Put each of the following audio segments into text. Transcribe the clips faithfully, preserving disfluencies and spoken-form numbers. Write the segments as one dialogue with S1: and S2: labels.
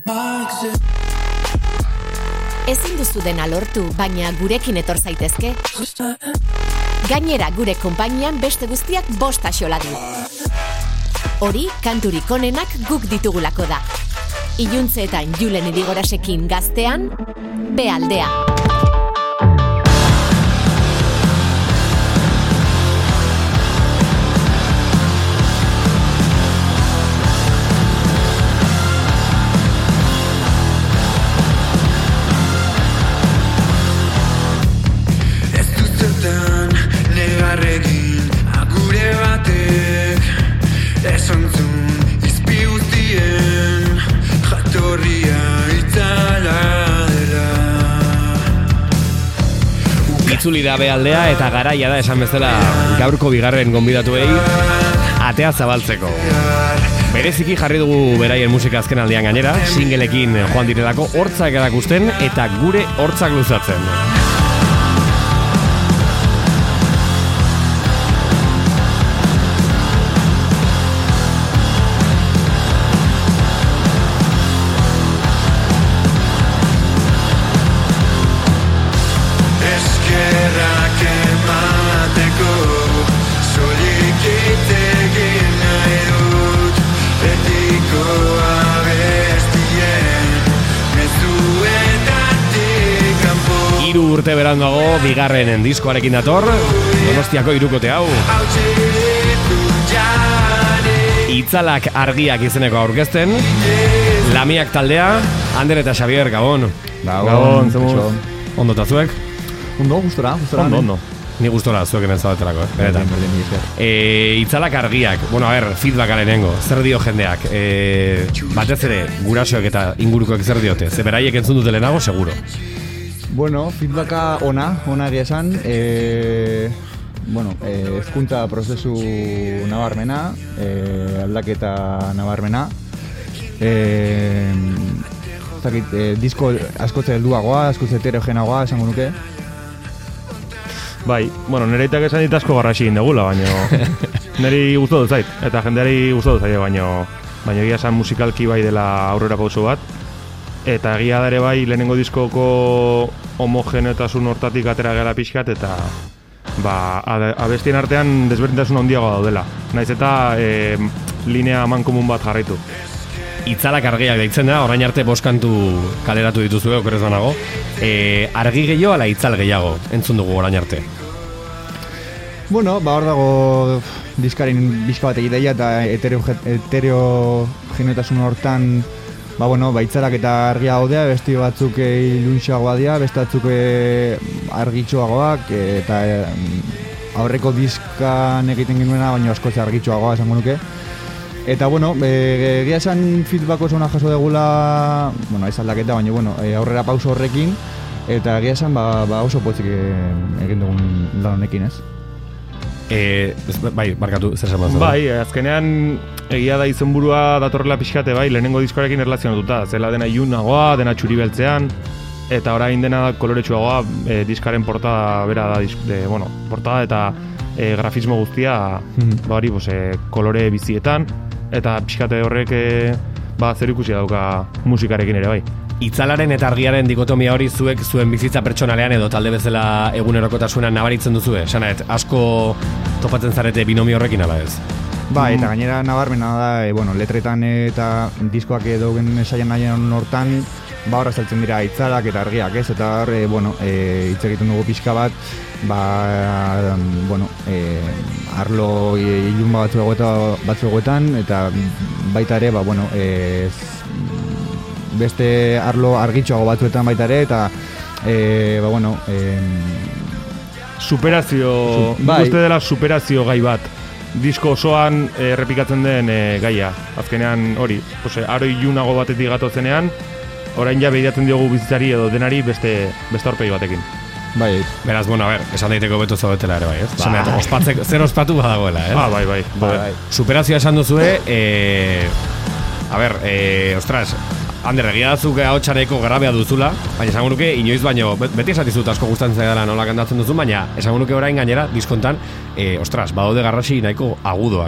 S1: Ezin duzu dena lortu, baina gurekin etor zaitezke. Gainera gure konpainian beste guztiak bost axola du. Hori kanturik onenak guk ditugulako da. Iluntzeetan Julen Irigorasekin gaztean, Bealdea.
S2: Itzuli da Bealdea eta garaia da esan bezala gaurko bigarren gonbidatuei atea zabaltzeko. Bereziki jarri dugu beraien musika azken aldian gainera, singleekin joan direlako hortzak erakusten eta gure hortzak luzatzen. Urte beranduago, bigarrenen diskoarekin dator, Donostiako hirukote hau. Itzalak argiak izeneko aurkezten, Lamiak taldea, Ander eta Xavier, Gabon.
S3: Gabon, zemuz.
S2: Ondo eta zuek?
S3: Ondo, gustora, gustora.
S2: Ondo, ondo. Ni gustora zuek hemen zaudetelako, eh?
S3: Berdin, berdin, berdin.
S2: E, itzalak argiak, bueno, a ver, feedback alenengo, zer dio jendeak? E, batez ere, gurasoek eta ingurukoek zer diote? Ze beraiek entzun dute lehenago, seguro.
S3: Bueno, feedbacka ona, ona egia esan, e, bueno, e, ezkuntza prozesu nabarmena, e, aldaketa nabarmena, e, zakit, e, disko askotze helduagoa, askotze heterogenagoa, esango nuke.
S4: Bai, bueno, nire itak esan dit asko garrasi egin degula, baina niri gustatu zait, eta jendeari gustatu zait, baina baina egia esan musikalki bai dela aurrera pauso bat. Eta egia da ere bai, lehenengo diskoko homogeneotasun hortatik atera gela pixkat, eta ba, abestien artean desberdintasun handiago daudela. Naiz eta e, linea amankomun bat jarraitu.
S2: Itzalak argiak deitzen da, orain arte boskantu kaleratu dituzue, okerez banago. E, argi gehiago ala itzal gehiago, entzun dugu orain arte?
S3: Bueno, ba hor dago diskaren bizka bat egitea eta heterogeneotasun hortan ba, bueno, baitzalak eta argia gaudea, beste batzuk ilunxoagoa dira, beste batzuk argitxoagoak, eta aurreko diskan egiten genuena, baina askoz argitxoagoa esango nuke. Eta, bueno, egia esan feedback oso ona jaso degula, bueno, ez aldaketa, baina, bueno, aurrera pauso horrekin, eta egia esan ba, ba oso potzik egin dugun lan honekin, ez?
S2: E, bai, barkatu, zer esan batzen?
S4: Bai, azkenean egia da izenburua datorrela pixkate, bai, lehenengo diskoarekin erlazionatuta. Zela dena ilunagoa, dena txuri beltzean, eta orain dena koloretsuagoa, e, diskaren portada bera da, de, bueno, portada eta e, grafismo guztia, mm-hmm. ba hori, pues, e, kolore bizietan, eta pixkate horrek e, ba, zer ikusi dauka musikarekin ere, bai.
S2: Itzalaren eta argiaren dikotomia hori zuek zuen bizitza pertsonalean edo talde bezala egunerokotasunan nabaritzen duzue? Sanaet, asko topatzen zarete binomio horrekin ala ez?
S3: Ba, eta gainera nabarmena da, e, bueno, letretan eta diskoak edo gen esaian nahien hortan, ba horra saltzen dira itzalak eta argiak, ez? Eta hor, e, bueno, e, hitz egiten dugu pixka bat, ba, bueno, e, arlo ilun batzuegoetan, eta baita ere, ba, bueno, e, beste arlo argitxoago batzuetan baita ere, eta e, ba, bueno, e,
S4: superazio, su, bai. Uste dela superazio gai bat, disko osoan errepikatzen den e, gaia, azkenean hori, ose, aro ilunago batetik gatozenean, orain ja behidatzen diogu bizitzari edo denari beste, beste aurpegi batekin.
S3: Bai.
S2: Beraz, bueno, a ver, esan daiteko beto zaudetela ere bai, ez? Ba. Zaneat, ospatzek, zer ospatu badagoela, ez?
S4: Ah, bai, bai.
S2: Ba, bai. Superazioa esan duzue, e, a ver, e, ostras, Ander, egia dazuk ahotxareko grabea duzula, baina esango nuke, inoiz baino, beti esatizut asko gustatzen zaidala nola kantatzen duzu, baina esango nuke orain gainera, diskontan, e, ostras, badaude garrasi nahiko agudoak, ez?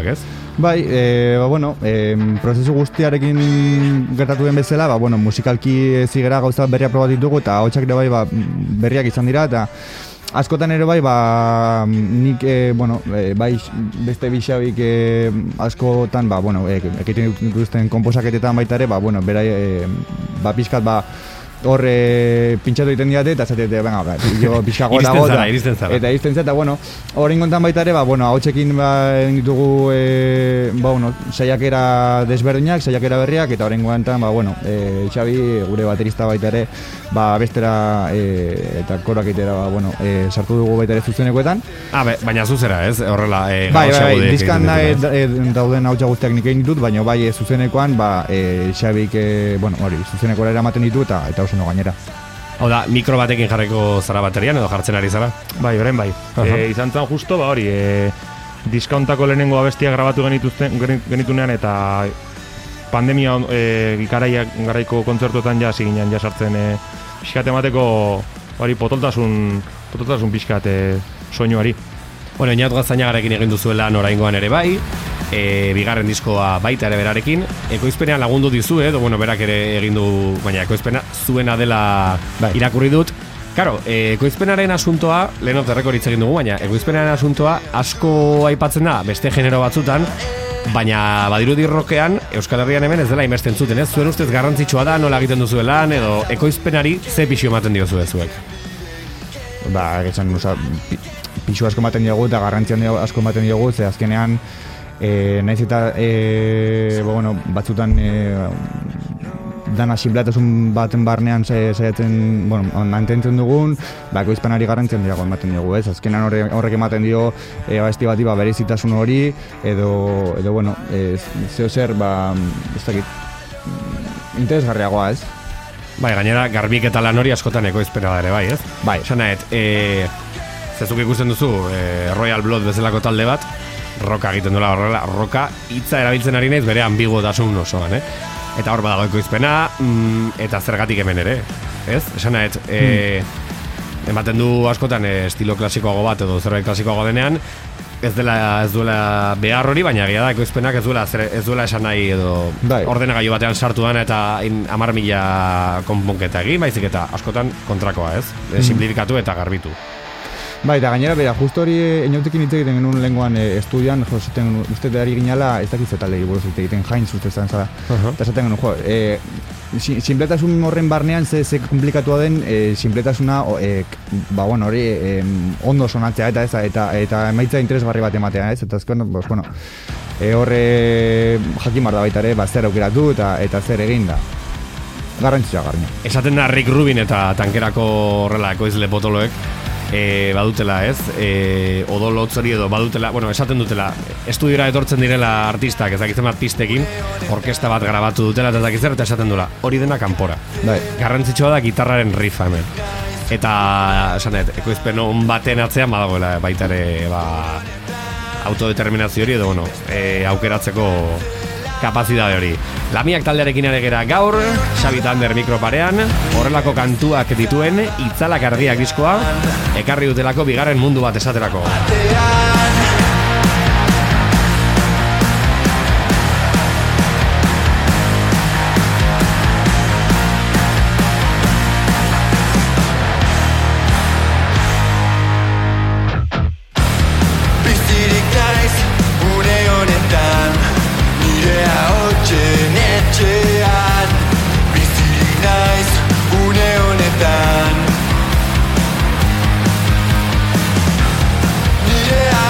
S3: Bai, e, ba, bueno, e, prozesu guztiarekin gertatu den bezala, ba, bueno, musikalki zigera gauza berriak probat ditugu, eta hotxak ere bai ba, berriak izan dira, eta askotan ere bai, ba, nik, e, bueno, e, bai beste bixabik e, askotan, ba, bueno, e, ekiten dituzten komposaketetan baita ere, ba, bueno, berai, e, ba, pixkat, ba, hor e, pintxatu egiten diate eta zateate, venga, ba, jo pixka gora gota eta iristen zara, eta bueno, hori ingontan baita ere, ba, bueno, hautsekin ba, ditugu e, ba, bueno, saiakera desberdinak, saiakera berriak, eta hori ingontan, ba, bueno, e, Xabi, gure baterista baita ere, ba, bestera e, eta korak itera, ba, bueno, e, sartu dugu baita ere zuzenekoetan.
S2: Ah, be, baina zuzera, ez? Horrela, e,
S3: bai, bai, bai, dizkan da, e, e, dauden hautsa guztiak nik egin ditut, baina bai, e, zuzenekoan, ba, e, Xabik, e, bueno, hori, zuzenekora eramaten ditu, eta, eta oso no gainera.
S2: Hau da, mikro batekin jarriko zara baterian edo jartzen ari zara?
S4: Bai, orain bai. E, izan zen justo, ba hori, e, diskauntako lehenengo abestia grabatu genituzten, genitunean eta pandemia e, garaiak, garaiko kontzertuetan ja ziginan ja sartzen e, pixkat emateko hori potoltasun, potoltasun pixkat e, soinuari.
S2: Bueno, Inaut Gaztainagarekin egin duzuela oraingoan ere bai, e, bigarren diskoa baita ere berarekin, ekoizpenean lagundu dizu, edo bueno, berak ere egin du, baina ekoizpena zuena dela bai. Irakurri dut. Karo, e, ekoizpenaren asuntoa, lehenot errekoritz egin dugu, baina ekoizpenaren asuntoa asko aipatzen da beste genero batzutan, baina badirudi rockean Euskal Herrian hemen ez dela inbesten zuten, ez? Zuen ustez garrantzitsua da, nola egiten duzuelan, edo ekoizpenari ze pixio ematen diozu zuek?
S3: Ba, egetzen, oza, pixu asko ematen diogu eta garrantzian asko ematen diogu, ze azkenean e, naiz eta e, ba, bueno, batzutan e, dana sinplatasun baten barnean saiatzen, bueno, mantentzen dugun, ba, ekoizpenari garrantzian dirago ematen diogu, ez? Azkenean horrek, horrek ematen dio e, abesti bati ba, berezitasun hori, edo, edo bueno, e, zeo zer, ba, ez dakit, interesgarriagoa, ez?
S2: Bai, gainera, garbik eta lan hori askotan ekoizpena da ere, bai, ez?
S3: Bai.
S2: Sanaet, e, zezuk ikusten duzu, e, Royal Blood bezalako talde bat, roka egiten duela horrela, roka hitza erabiltzen ari naiz bere ambiguotasun osoan, eh? Eta hor badago ekoizpena, mm, eta zergatik hemen ere, ez? Sanaet, e, hmm. ematen du askotan e, estilo klasikoago bat edo zerbait klasikoago denean, ez dela ez duela behar hori, baina egia da ekoizpenak ez duela ez duela esan nahi edo bai. Ordenagailu batean sartu dan eta hamar mila konponketa egin, baizik eta askotan kontrakoa, ez? Mm. Simplifikatu eta garbitu.
S3: Bai, eta gainera, bera, justo hori Inautekin hitz egiten genuen lenguan e, estudian, jo, zaten, uste ari ginala, ez dakit zetalegi buruz egiten jain zuzte zan zara. Uh-huh. Eta zaten genuen, jo, e, sinpletasun horren barnean ze, ze komplikatua den, e, sinpletasuna, e, ba, bueno, hori e, ondo sonatzea eta ez, eta, eta emaitza interesgarri bat ematea, ez? Eta azken, bos, bueno, e, horre jakin bar da baita ere, ba, zer aukeratu eta, eta zer egin da. Garrantzitsua garnia.
S2: Esaten da Rick Rubin eta tankerako horrela ekoizle potoloek, E, badutela, ez? E, odolotz hori edo badutela, bueno, esaten dutela, estudiora etortzen direla artistak, ezakitzen bat pistekin, orkesta bat grabatu dutela eta ezakitzen, eta esaten dula, hori dena kanpora. Bai. Garrantzitsua da gitarraren riffa hemen. Eta, esanet, ekoizpen on baten atzean badagoela baita ere, ba, autodeterminazio hori edo, bueno, e, aukeratzeko kapazidade hori. Lamiak taldearekin ere gera gaur, Xabi Tander mikroparean, horrelako kantuak dituen itzalak argiak diskoa, ekarri dutelako bigarren mundu bat esaterako.
S5: Yeah.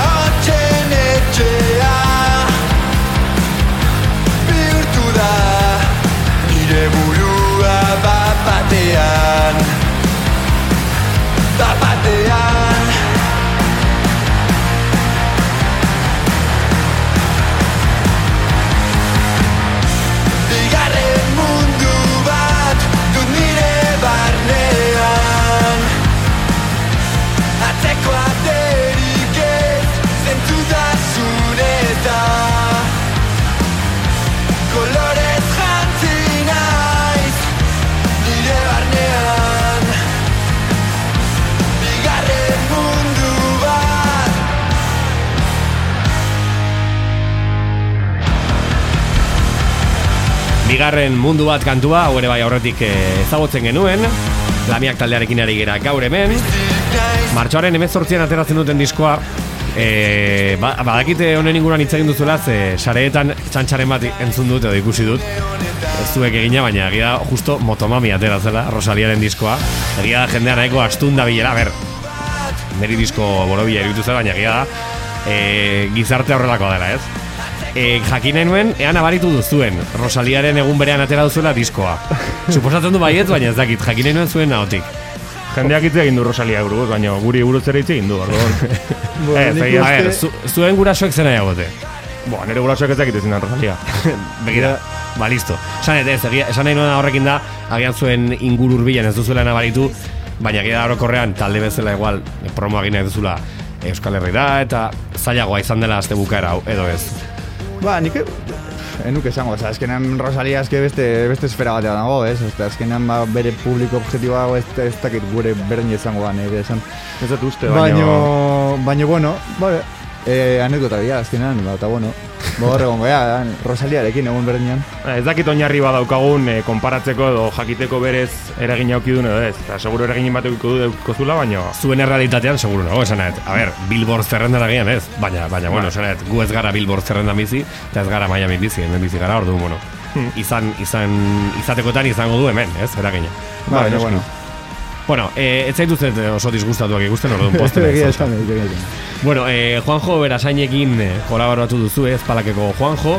S2: bigarren mundu bat kantua, hau ere bai aurretik ezagutzen genuen, Lamiak taldearekin ari gera gaur hemen. Martxoaren hemezortzian ateratzen duten diskoa, e, ba, badakite honen inguruan hitz egin duzula, ze sareetan txantxaren bat entzun dut edo ikusi dut, ez zuek egina, baina egia da justo Motomami ateratzela, Rosaliaren diskoa, egia da jendean nahiko astun da bilera, ber, niri disko borobila eruditu zela, baina egia da e, gizarte horrelakoa dela, ez? E, jakin nuen, ean abaritu duzuen Rosaliaren egun berean atera duzuela diskoa. Suposatzen du baiet, baina ez dakit, jakin nuen zuen nahotik.
S4: Jendeak hitz egin du Rosalia buruz, baina guri buruz ere hitz egin du, orduan.
S2: Ez, a ber, zu, zuen gurasoek zena jagote.
S4: Bo, nire gurasoek ez dakit ezin Rosalia.
S2: Begira, ba, listo. Esan ez, esan nahi nuen horrekin da, agian zuen inguru hurbilen ez duzuela nabaritu, baina egia da orokorrean talde bezala igual promo egin nahi duzula Euskal Herrira, eta zailagoa izan dela azte bukaera edo ez.
S3: Ba, nik enuk esango, oza, azkenean Rosalia azke beste, beste esfera batean dago, ez? Osta, azkenean ba, bere publiko objektiboa ez, ez dakit gure beren izango da, nire esan.
S4: Ez dut uste, baina...
S3: Baina, baina, bueno, ba, e, anekdota bila, azkenean, ba, eta bueno, Bogor egon goia, Rosaliarekin egun berdinean.
S4: Ez dakit oinarri badaukagun e, konparatzeko edo jakiteko berez eragin aukidun edo ez. Eta seguro eragin bat eukiko du eukozula, baina...
S2: Zuen errealitatean, seguro nago, esanet. A ber, Billboard zerrendan agian ez. Baina, baina, bueno, esanet, gu ez gara Billboard zerrendan bizi, eta ez gara Miami bizi, hemen bizi gara, ordu, bueno. Hmm. Izan, izan, izatekotan izango du hemen, ez, eragina.
S3: Ba, baina, bueno.
S2: Bueno, eh, ez zaitu zet oso disgustatuak ikusten orduan posten ez. Bueno, eh, Juanjo Berasainekin eh, kolaboratu duzu ez, Palakeko Juanjo.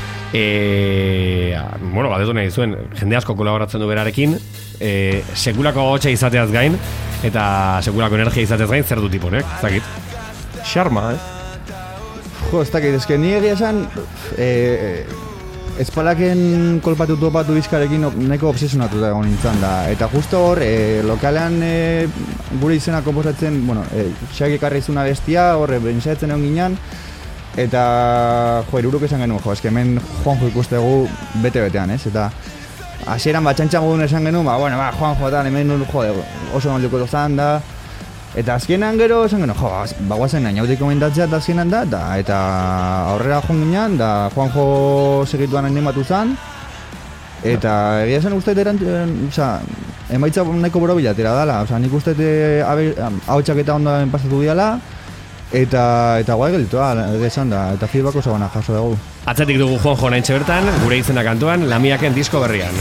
S2: Eh, bueno, badetu nahi zuen, jende asko kolaboratzen du berarekin. Eh, sekulako gotxa izateaz gain, eta sekulako energia izateaz gain, zer du tiponek, ez dakit?
S4: Xarma, eh?
S3: Jo, ez dakit, ez que ni egia esan... Eh, Espalaken kolpatu topatu bizkarekin nahiko obsesionatu da egon nintzen da. Eta justo hor, e, lokalean e, gure izena komposatzen, bueno, e, Xaki ekarri izuna bestia, horre bentsaiatzen egon ginen. Eta, jo, eruruk esan genuen, jo, eske hemen Juanjo ikustegu bete-betean, ez? Eta hasieran bat txantxango duen esan genuen, ba, bueno, ba, Juanjo eta hemen jo, oso nolduko dozan da. Eta azkenan gero esan genuen, jo, bagoazen nahi hautik komentatzea eta azkenan da, da, eta aurrera joan ginen, da Juanjo segituan animatu zen, eta egia esan uste eran, oza, emaitza nahiko boro bilatera dala, oza, nik uste hau txaketa ondoen pasatu diala, eta, eta guai gelditu da, egia esan da, eta feedback oso gana jaso dugu.
S2: Atzetik dugu Juanjo naintxe bertan, gure izena kantuan, Lamiaken disko berrian.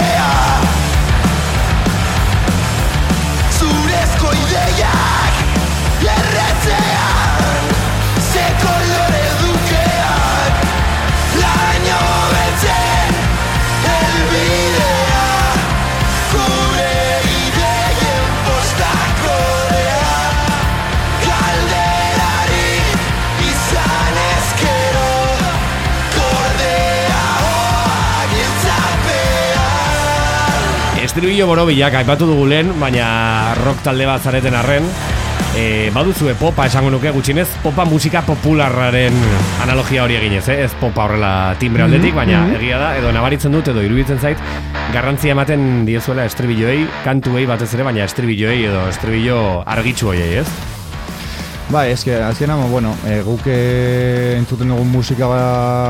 S2: Estribillo borobilak aipatu dugu lehen, baina rock talde bat zareten arren, e, baduzue popa esango nuke gutxinez, popa musika popularraren analogia hori eginez, eh? Ez popa horrela timbre aldetik, baina egia da, edo nabaritzen dut, edo iruditzen zait, garrantzia ematen diezuela estribilloei, kantuei batez ere, baina estribilloei edo estribillo argitsu hoiei, ez?
S3: Bai, eske, azkenan, bueno, e, guk entzuten dugun musika ba,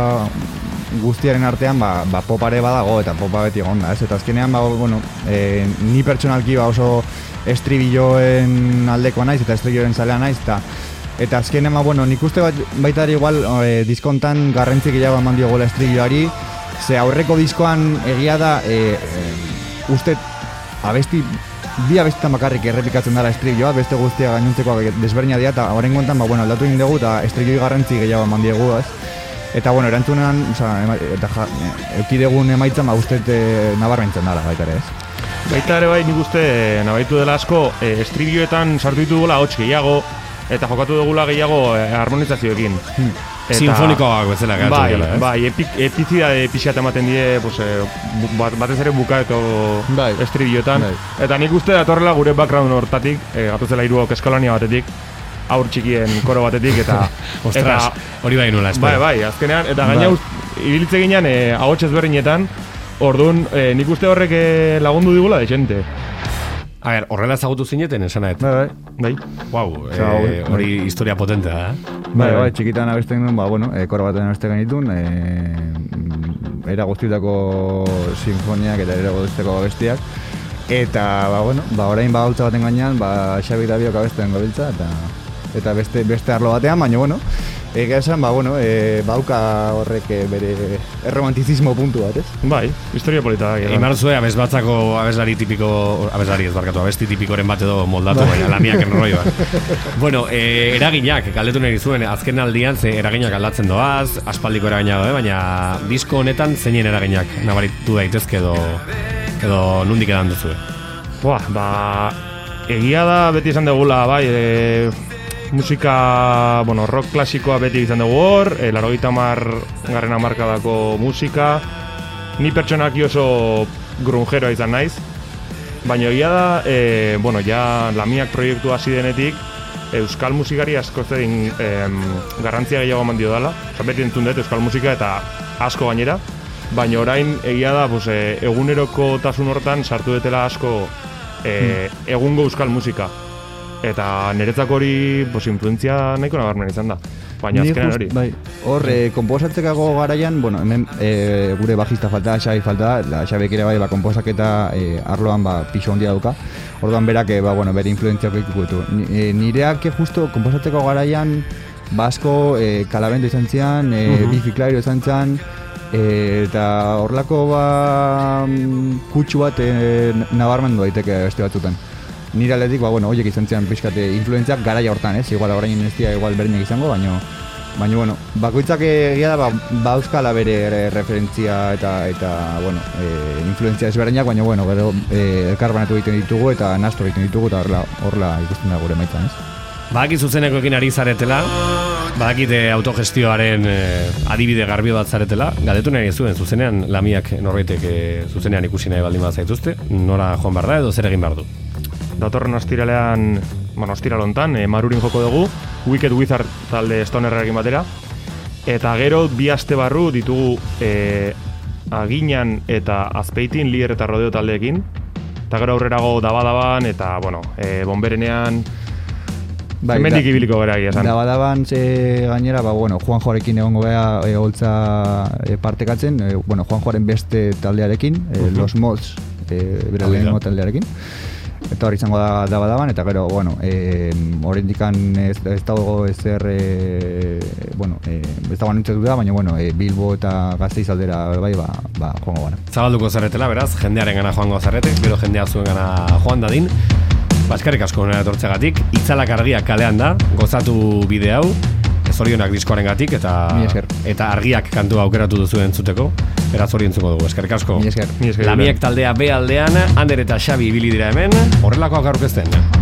S3: guztiaren artean ba, ba, popare badago eta popa beti egon da, ez? Eta azkenean, ba, bueno, e, ni pertsonalki ba, oso estribilloen aldekoa naiz eta estribilloen zalea naiz, eta eta azkenean, ba, bueno, nik uste bat, baita ere igual e, diskontan garrantzik gehiago eman diogola estribilloari, ze aurreko diskoan egia da, e, e, uste abesti bi abestitan bakarrik errepikatzen dara estribilloa, beste guztia gainontzekoak desberdina dira, eta horren kontan, ba, bueno, aldatu egin dugu eta estrilloi garrantzik gehiago eman diegu, ez? Eta, bueno, erantzunean, oza, ema, eta ja, eukidegun emaitzan, ba, uste e, nabarmentzen dara, baita ere, ez?
S4: Baita ere bai, nik uste nabaitu dela asko, e, estribilloetan sartu ditu dugula hots gehiago, eta jokatu dugula gehiago e, harmonizazioekin.
S2: Hmm. Eta, sinfonikoak bezala gatu
S4: bai,
S2: dela, ez?
S4: Bai, epik, epizidade pixat ematen die, pues, e, bat, batez ere bukaeko
S3: bai,
S4: estribilloetan.
S3: Bai.
S4: Eta nik uste datorrela gure background hortatik, e, gatuzela hiruok eskolania batetik, aur txikien koro batetik, eta...
S2: Ostras, hori bai nula,
S4: bai, bai, azkenean, eta gaina bai. Ibilitze ginen e, ahots ezberdinetan, orduan, e, nik uste horrek e, lagundu digula dexente.
S2: A ber, horrela ezagutu zineten, esanet?
S3: Bai, bai.
S2: Guau, e, hori historia potentea, eh?
S3: Bai, bai, txikitan abesten duen, ba, bueno, e, koro baten abesten genitun, e, era guztietako sinfoniak eta era guztietako abestiak. Eta, ba, bueno, ba, orain ba gautza baten gainean, ba, Xabi da biok abesten gobiltza, eta eta beste beste arlo batean, baina, bueno, egia esan, ba, bueno, e, bauka horrek bere erromantizismo puntu bat, ez?
S4: Bai, historia polita.
S2: Imarzue, abeslatzako abeslari tipiko, abeslari ez barkatu, abesti tipikoren bat edo moldatu, baina lamiak enroioan. Bueno, e, eraginak, galdetu nahi zuen, azken aldian, ze eraginak aldatzen doaz, aspaldiko eraginak doa, baina disko honetan zeinen eraginak nabaritu daitezke edo, edo nundik edan duzu.
S4: Buah, ba, egia da beti izan degula, bai, e, musika, bueno, rock klasikoa beti izan dugu hor, e, larogeita hamar garren hamarkadako musika, ni pertsonaki oso grungeroa izan naiz, baina egia da, e, bueno, ja Lamiak proiektu hasi denetik, euskal musikari asko zein e, garrantzia gehiago eman dio dela, oza, beti entzun dut euskal musika eta asko gainera, baina orain egia da, pues, e, eguneroko tasun hortan sartu detela asko e, egungo euskal musika. Eta niretzako hori, pues, influentzia nahiko nabarmen izan da. Baina azkenean hori.
S3: Bai, hor, eh, komposatzekako garaian, bueno, hemen eh, gure bajista falta, Xabi falta, la Xabik ere bai, ba, komposaketa eh, arloan ba, pixo handia dauka. Orduan berak, eh, ba, bueno, bere influentziak ikutu ditu. E, nireak justo komposatzeko garaian, basko, eh, kalabendo izan zian, eh, uh-huh. Bifi Clairo izan zian, e, eta horlako ba, kutsu bat eh, nabarmendu daiteke beste batzutan. Nire aldetik, ba, bueno, horiek izan zian pixkate influentziak garaia hortan, ez? Igual orain ez dira igual berdinak izango, baina baina, bueno, bakoitzak egia da, ba, ba euskala bere referentzia eta, eta bueno, e, influentzia ezberdinak, baina, bueno, gero e, elkarbanatu egiten ditugu eta nastu egiten ditugu eta horrela, horrela ikusten da gure maitzan, ez?
S2: Badakit zuzenekoekin ari zaretela, badakite autogestioaren e, adibide garbio bat zaretela, galdetu nahi zuen zuzenean Lamiak norbaitek e, zuzenean ikusi nahi baldin bat zaituzte, nora joan behar da edo zer egin behar du?
S4: Datorren ostiralean, bueno, ostiralontan, e, Marurin joko dugu, Wicked Wizard talde stonerrarekin batera, eta gero bi aste barru ditugu e, Aginan eta Azpeitin, Lier eta Rodeo taldeekin, eta gero aurrerago Dabadaban eta, bueno, e, Bonberenean, bai, hemendik da, ibiliko gara egia esan.
S3: Dabadaban ze gainera, ba, bueno, Juan Joarekin egongo gara e, holtza e, partekatzen, e, bueno, Juan Joaren beste taldearekin, e, uh-huh. Los Mods, e, bere lehenengo taldearekin. Eta hori izango da Dabadaban, eta gero, bueno, e, horrendikan ez, ez dago ezer, e, bueno, e, ez dago nintzatu da, baina, bueno, e, Bilbo eta Gasteiz aldera, bai, ba, ba, joango gara.
S2: Zabalduko zaretela, beraz, jendearen gana joango zarete, gero jendea zuen gana joan dadin. Baskarrik asko nera etortzegatik, itzalak argiak kalean da, gozatu bide hau, zorionak diskoaren gatik, eta, eta argiak kantu aukeratu duzu entzuteko, beraz hori entzuko dugu, eskerrik asko.
S3: Mi esker.
S2: Lamiak taldea B aldean, Ander eta Xabi ibili dira hemen, horrelakoak aurkezten.